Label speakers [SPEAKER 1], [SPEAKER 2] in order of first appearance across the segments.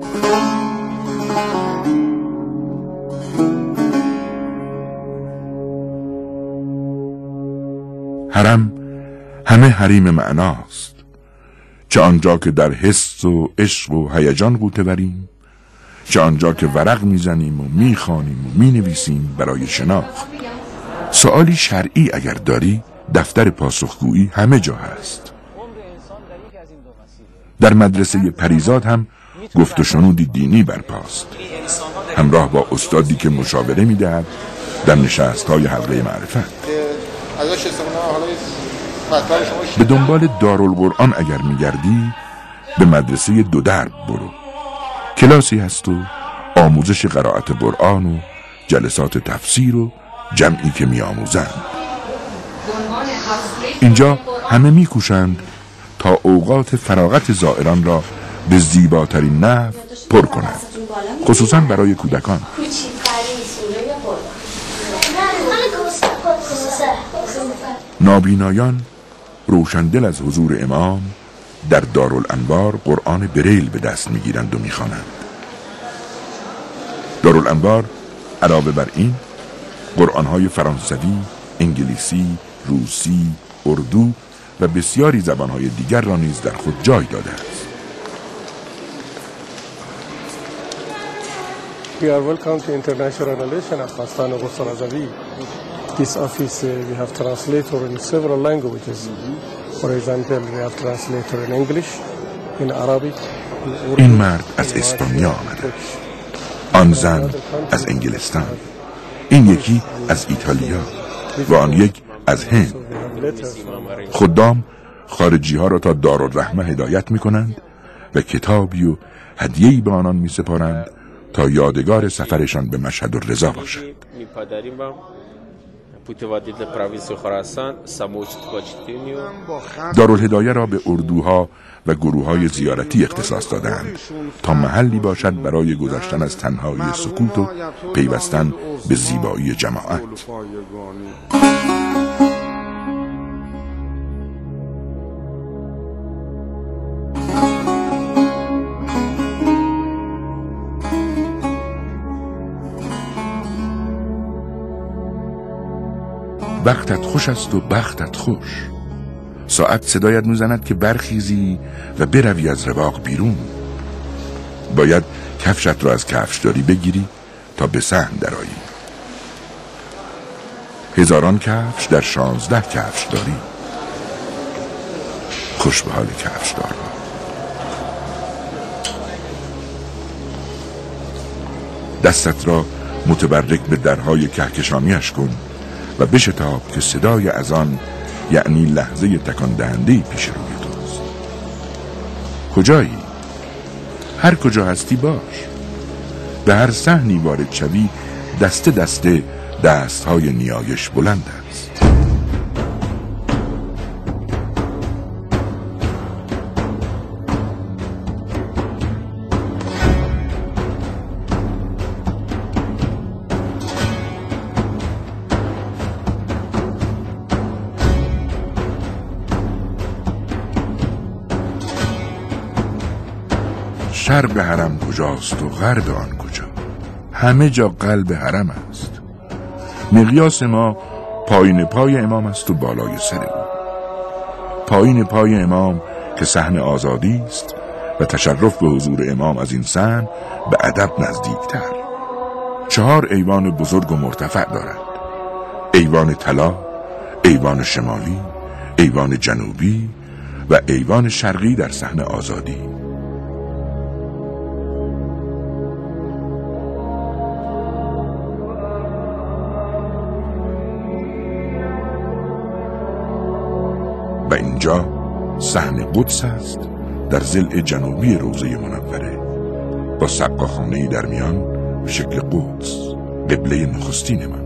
[SPEAKER 1] حرم همه حریم معناست، چه آنجا که در حس و عشق و هیجان غوطه وریم، چه آنجا که ورق میزنیم و میخوانیم و مینویسیم برای شناخت. سوالی شرعی اگر داری، دفتر پاسخگویی همه جا هست. در مدرسه پریزاد هم گفت و شنودی دینی برپاست، همراه با استادی که مشاوره میدهد در نشست‌های حلقه معرفت. به دنبال دارالقرآن اگر میگردی، به مدرسه دو درب برو. کلاسی هست و آموزش قرائت قرآن و جلسات تفسیر و جمعی که میآموزند. اینجا همه میکوشند تا اوقات فراغت زائران را به زیباترین نحو پر کنند، خصوصا برای کودکان. نابینایان روشندل از حضور امام در دارالانوار قرآن بریل به دست میگیرند و میخوانند. دارالانوار علاوه بر این قرآنهای فرانسوی، انگلیسی، روسی، اردو و بسیاری زبانهای دیگر را نیز در خود جای داده است.
[SPEAKER 2] We are welcome to international relation at Astana Quds Razavi. This office we have translator in several languages. For example, we have translator in English, in Arabic.
[SPEAKER 1] این مرد از اسپانیا آمده، آن زن از انگلستان، این یکی از ایتالیا و آن یک از هند. خدام خارجی ها را تا دارالرحمه هدایت می کنند و کتابی و هدیه‌ای به آنان می سپارند تا یادگار سفرشان به مشهد الرضا باشد. دارالهدایه را به اردوها و گروه‌های زیارتی اختصاص دادند تا محلی باشد برای گذشتن از تنهایی سکوت و پیوستن به زیبایی جماعت. وقتت خوش است و بختت خوش. ساعت صدایت میزند که برخیزی و بروی از رواق بیرون. باید کفشت را از کفشداری بگیری تا به صحن درآیی. هزاران کفش در 16 کفش داری. خوش به حال کفش دار. دستت را متبرک به درهای کهکشانیش کن و بشتاب که صدای اذان یعنی لحظه تکان دهنده پیش روی توست. کجایی؟ هر کجا هستی باش. به هر صحنی وارد شوی دسته دسته دستهای نیایش بلند است. شرق حرم کجاست و غرب آن کجا؟ همه جا قلب حرم است. مقیاس ما پایین پای امام است و بالای سر او. پایین پای امام که صحن آزادی است و تشرف به حضور امام از این صحن به ادب نزدیکتر. 4 ایوان بزرگ و مرتفع دارد: ایوان طلا، ایوان شمالی، ایوان جنوبی و ایوان شرقی در صحن آزادی. و اینجا صحن قدس است در ضلع جنوبی روضه منوره با سقاخانه‌ای در میان به شکل قدس، قبله نخستین من.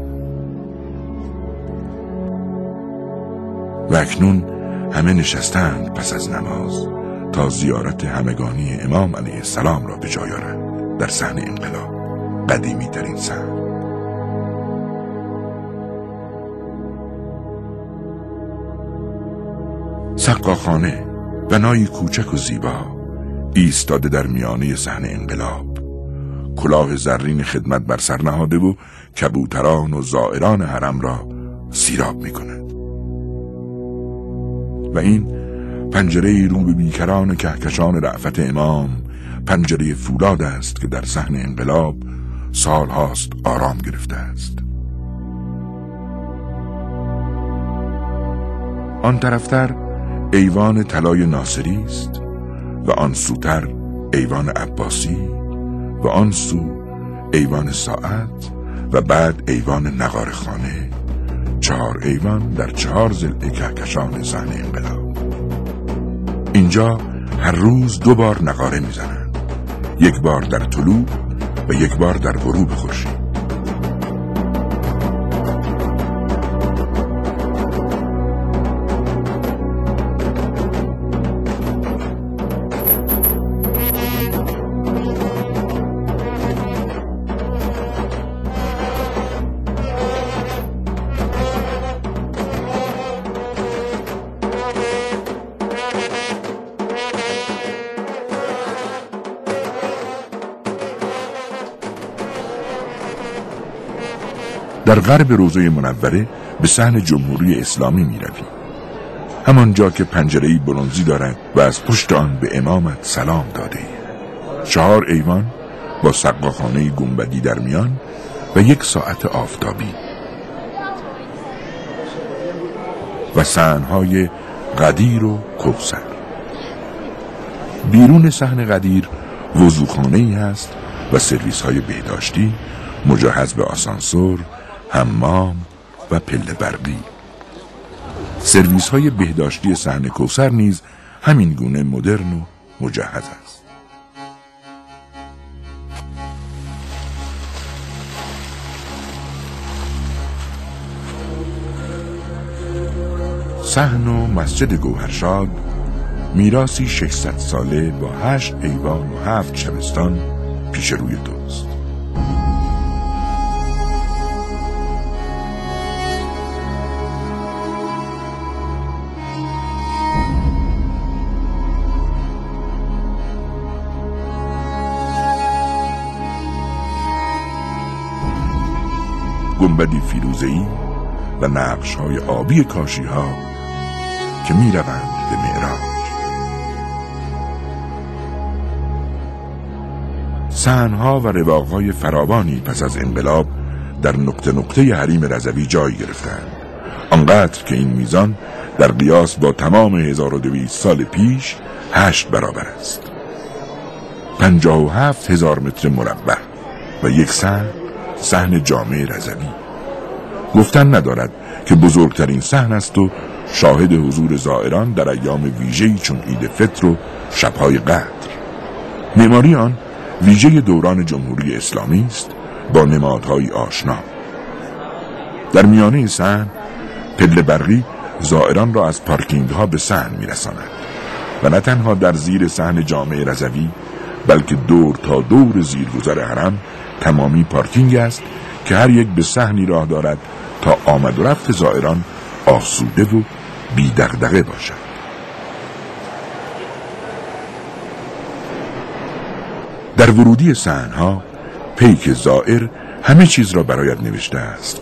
[SPEAKER 1] و اکنون همه نشستند پس از نماز تا زیارت همگانی امام علیه السلام را به جای آورند در صحن انقلاب، قدیمی ترین صحن. سقاخانه بنایی کوچک و زیبا ایستاده در میانه صحنه انقلاب، کلاه زرین خدمت بر سر نهاده و کبوتران و زائران حرم را سیراب می کند. و این پنجره رو به بیکران و کهکشان رأفت امام، پنجره فولاد است که در صحن انقلاب سال هاست آرام گرفته است. آن طرفتر ایوان طلای ناصری است و آن سوتر ایوان عباسی و آن سو ایوان ساعت و بعد ایوان نقارخانه. 4 ایوان در 4 ضلع کهکشان صحن انقلاب. اینجا هر روز 2 بار نقاره میزنند، 1 بار در طلوع و 1 بار در غروب خورشید. در غرب روضه منوره به صحن جمهوری اسلامی می روی، همانجا که پنجره‌ای برنزی دارد و از پشت آن به امامت سلام داده. 4 ایوان با سقاخانه گنبدی در میان و 1 ساعت آفتابی و صحن‌های قدیر و کوثر. بیرون صحن قدیر وضوخانه‌ای هست و سرویس‌های بهداشتی مجهز به آسانسور، حمام و پله برقی. سرویس های بهداشتی صحن کوثر نیز همین گونه مدرن و مجهز است. صحن و مسجد گوهرشاد میراثی 600 ساله با 8 ایوان و 7 شبستان پیش روی توست. گنبدی فیروزه‌ای و نقش‌های آبی کاشی‌ها که می‌روند به معراج. صحن‌ها و رواق‌های فراوانی پس از انقلاب در نقطه نقطه حریم رضوی جای گرفتند، آنقدر که این میزان در قیاس با تمام 1200 سال پیش 8 برابر است. 57,000 متر مربع و 1 صحن جامع رضوی. گفتن ندارد که بزرگترین صحن است و شاهد حضور زائران در ایام ویژه‌ای چون عید فطر و شب‌های قدر. معماری آن ویژه دوران جمهوری اسلامی است با نمادهای آشنا. در میانه صحن پله برقی زائران را از پارکینگ ها به صحن میرساند و نه تنها در زیر صحن جامع رضوی بلکه دور تا دور زیرگذر حرم تمامی پارکینگ است که هر یک به صحنی راه دارد تا آمد و رفت زائران آسوده و بی دغدغه باشد. در ورودی صحن‌ها پیک زائر همه چیز را برایت نوشته است.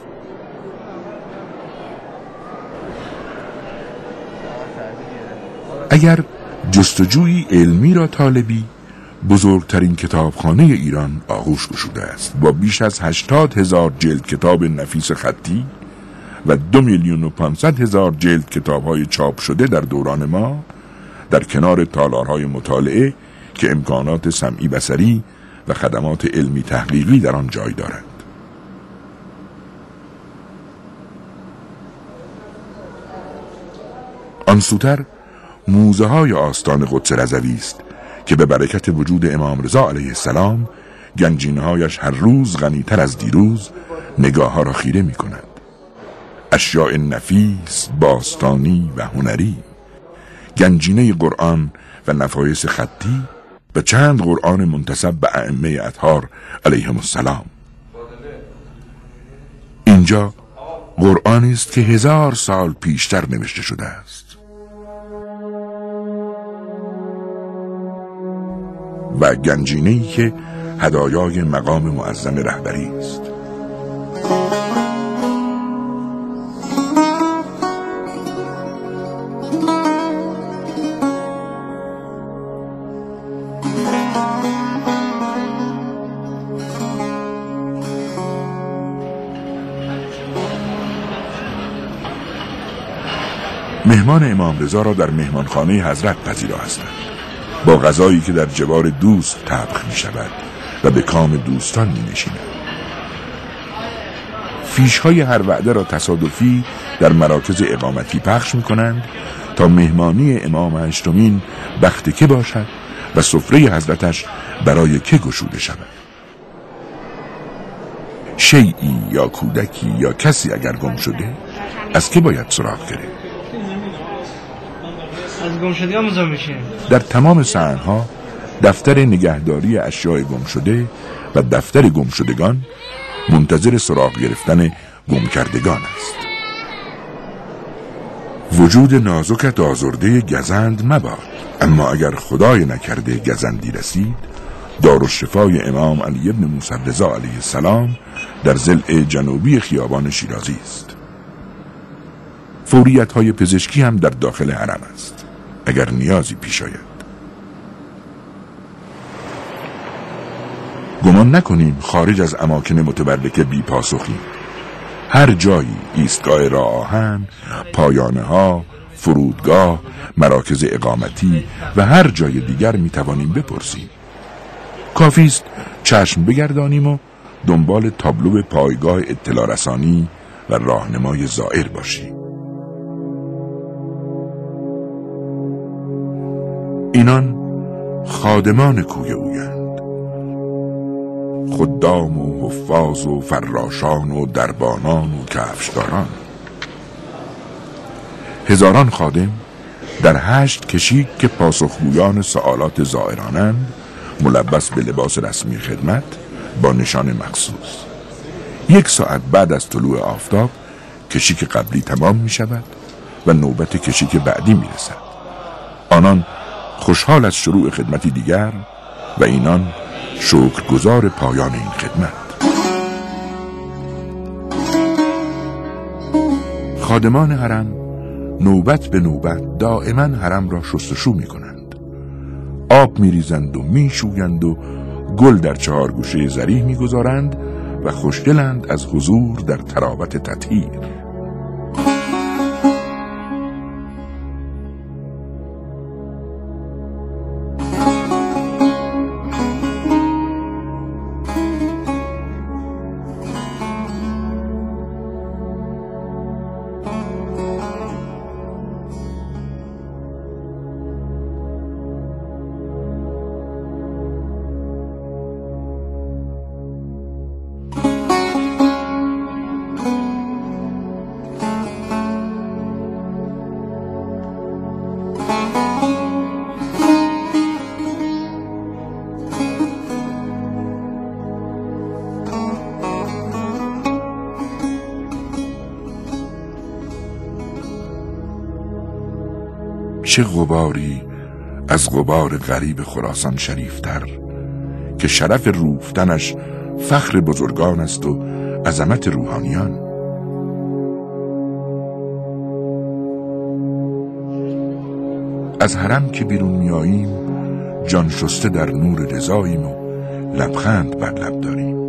[SPEAKER 1] اگر جستجوی علمی را طالبی، بزرگترین کتابخانه ایران آغوش گشوده است با بیش از 80,000 جلد کتاب نفیس خطی و 2,500,000 جلد کتاب‌های چاپ شده در دوران ما، در کنار تالارهای مطالعه که امکانات سمعی بصری و خدمات علمی تحقیقی در آن جای دارد. آن سوتر موزه های آستان قدس رضوی است که به برکت وجود امام رضا علیه السلام گنجینه‌هایش هر روز غنی‌تر از دیروز نگاه ها را خیره می کند. اشیاء نفیس، باستانی و هنری، گنجینه قرآن و نفایس خطی و چند قرآن منتسب به ائمه اطهار علیهم السلام. اینجا قرآنی است که 1000 سال پیشتر نوشته شده است. و گنجینه‌ای که هدایای مقام معظم رهبری است. مهمان امام رضا را در مهمانخانه حضرت پذیرا هستند، با غذایی که در جوار دوست طبخ می شود و به کام دوستان می نشیند. فیش‌های هر وعده را تصادفی در مراکز اقامتی پخش می کنند تا مهمانی امام هشتمین بخت که باشد و سفره حضرتش برای که گشوده شود. شیئی یا کودکی یا کسی اگر گم شده از که باید سراغ گرفت؟
[SPEAKER 3] از گمشدگان مزاحم میشیم.
[SPEAKER 1] در تمام صحن‌ها دفتر نگهداری اشیاء گمشده و دفتر گمشدگان منتظر سراغ گرفتن گمکردگان است. وجود نازکت آزرده گزند مباد، اما اگر خدای نکرده گزندی رسید، دارالشفای امام علی بن موسی رضا علیه السلام در ضلع جنوبی خیابان شیرازی است. فوریت‌های پزشکی هم در داخل حرم است اگر نیازی پیش آید. گمان نکنیم خارج از اماکن متبرکه بی پاسخی. هر جایی ایستگاه راه آهن، پایانه ها، فرودگاه، مراکز اقامتی و هر جای دیگر می توانیم بپرسیم. کافی است چشم بگردانیم و دنبال تابلو پایگاه اطلاع رسانی و راهنمای زائر باشیم. اینان خادمان کوی اویند، خدام و حفاظ و فراشان و دربانان و کفشداران. هزاران خادم در 8 کشیک که پاسخگویان سوالات زائرانند، ملبس به لباس رسمی خدمت با نشان مخصوص. 1 ساعت بعد از طلوع آفتاب کشیک قبلی تمام می شود و نوبت کشیک بعدی می رسد. آنان خوشحال از شروع خدمتی دیگر و اینان شکرگزار پایان این خدمت. خادمان حرم نوبت به نوبت دائما حرم را شستشو می کنند. آب می ریزند و می شویند و گل در 4 گوشه ذریح می گذارند و خوشگلند از حضور در تراوت تطهیر. چه غباری از غبار غریب خراسان شریفتر که شرف روفتنش فخر بزرگان است و عظمت روحانیان. از حرم که بیرون میاییم جان شسته در نور رضاییم و لبخند بر لب داریم.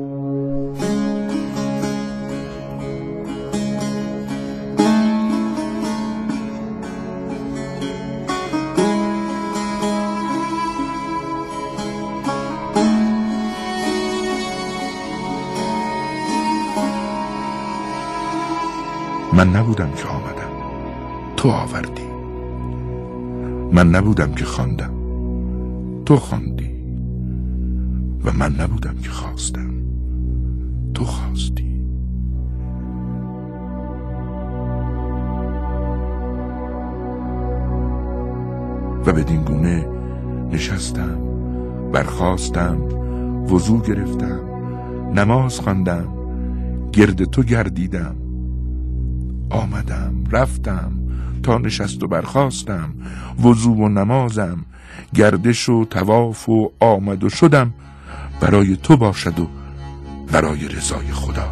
[SPEAKER 1] من نبودم که آمدم، تو آوردی. من نبودم که خواندم، تو خواندی. و من نبودم که خواستم، تو خواستی. و بدین گونه نشستم، برخاستم، وضو گرفتم، نماز خواندم، گرد تو گردیدم، آمدم رفتم تا نشست و برخاستم، وضو و نمازم گردش و طواف و آمد و شدم برای تو باشد و برای رضای خدا.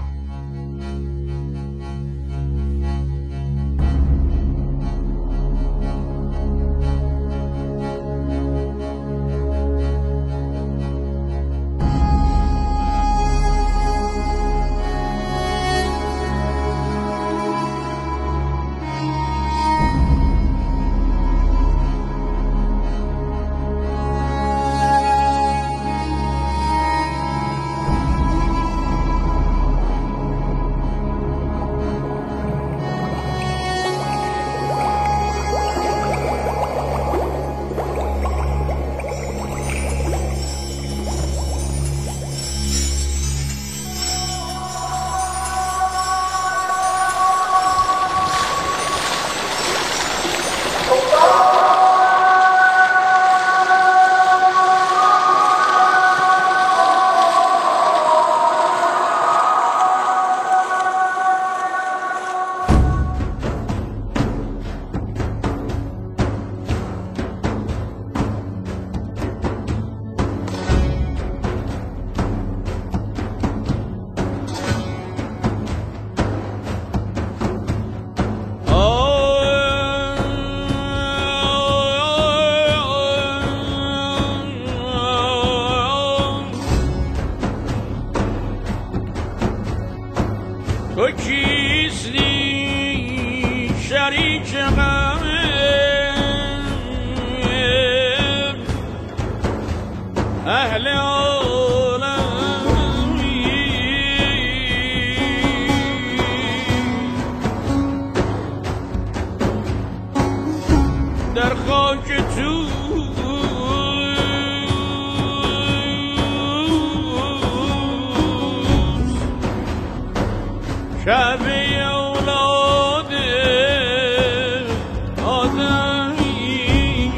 [SPEAKER 3] تو کیستی شریک غم اهل عالمی در خاک تو شبیه اولاد آدمی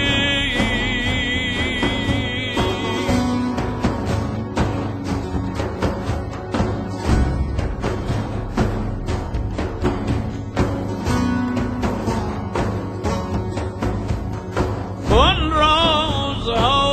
[SPEAKER 3] اون رازها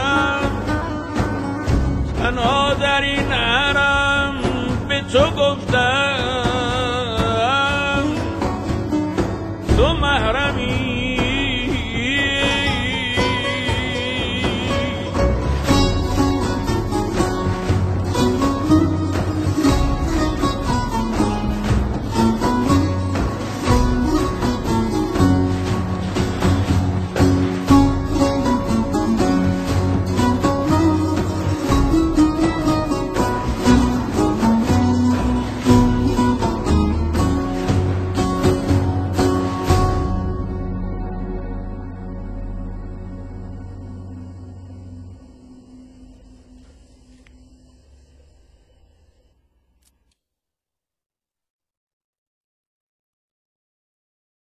[SPEAKER 3] تنها در این حرم به تو گفت